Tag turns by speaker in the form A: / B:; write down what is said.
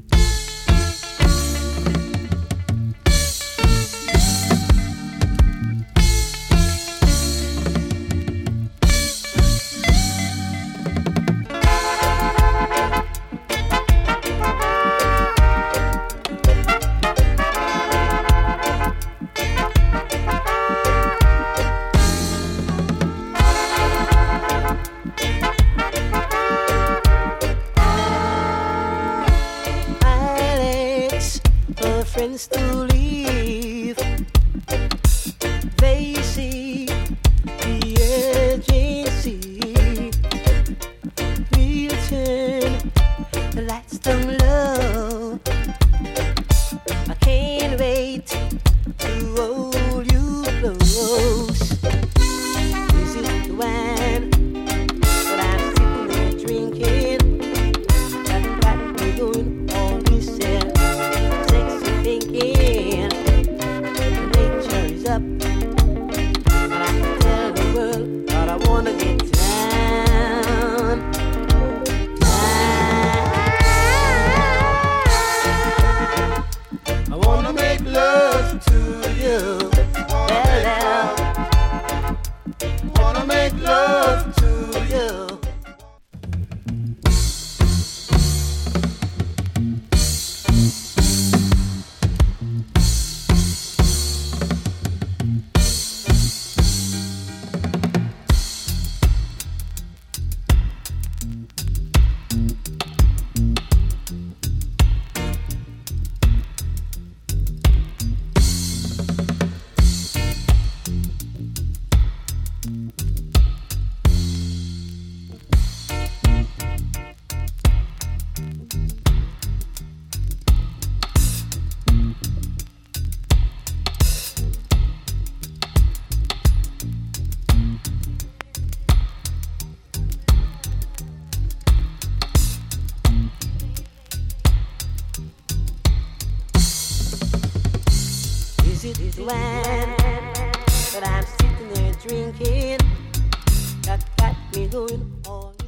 A: Friends to leave, they see the urgency. We'll turn the lights down low. I can't wait to hold you close. Is it the wine that I'm sitting there drinking that got me going all this thinking nature is up, and I can tell the world that I wanna get down, I wanna make love to you, hello. I wanna make love to you. Is it the wine that I'm sitting there drinking that got me going on?